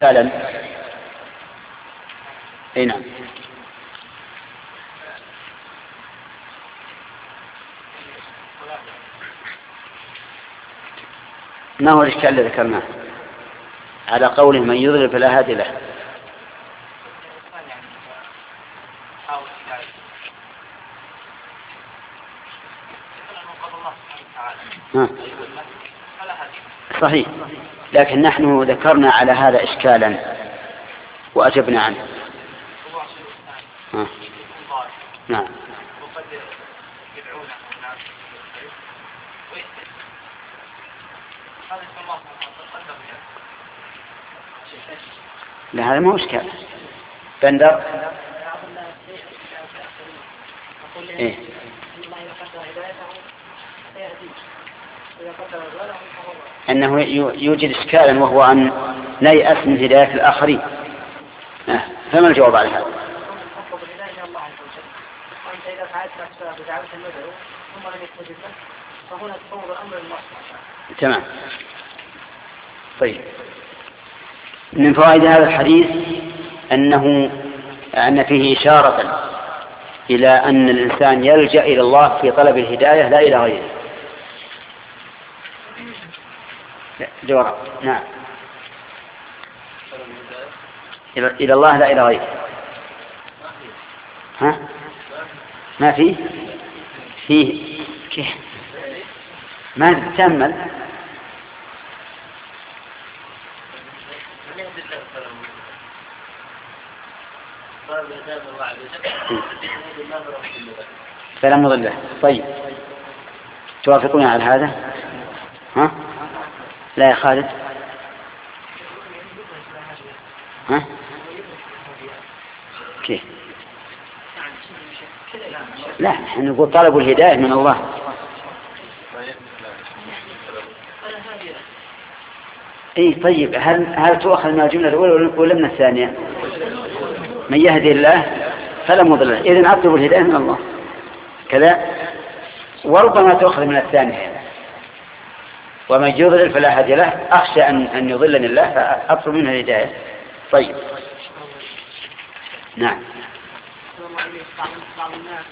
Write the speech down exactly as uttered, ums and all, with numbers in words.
فعلا. اي نعم. ما هو الإشكال الذي ذكرناه على قوله من يضلل فلا هادي له؟ صحيح، لكن نحن ذكرنا على هذا إشكالا وأجبنا عنه. ها. نعم. لا هذا ما هو إشكال. بندر. إيه؟ أنه يوجد إشكالا وهو أن نيأس من هداية الآخرين. آه. فما الجواب على هذا؟ تمام. طيب، من فوائد هذا الحديث أنه أن فيه إشارة إلى أن الإنسان يلجأ إلى الله في طلب الهداية لا إلى غيره. جواب. نعم. إلى الله لا إلى غيره. ها؟ ما فيه؟ فيه كيف؟ ما تتأمل. فلا مضل له. طيب، توافقون على هذا؟ ها؟ لا يا خالد؟ ها؟ كيف؟ لا، نحن نقول طلب الهداية من الله. اي طيب، هل هل تؤخذ من الجملة الأولى ولا من الثانية؟ من يهدي الله فلا مضل له، إذن أطلب الهداية من الله كذا. وربما تؤخذ من الثانية، ومن يضلل فلا هادي له، أخشى أن أن يضلني الله فأطلب منه الهداية. طيب. نعم.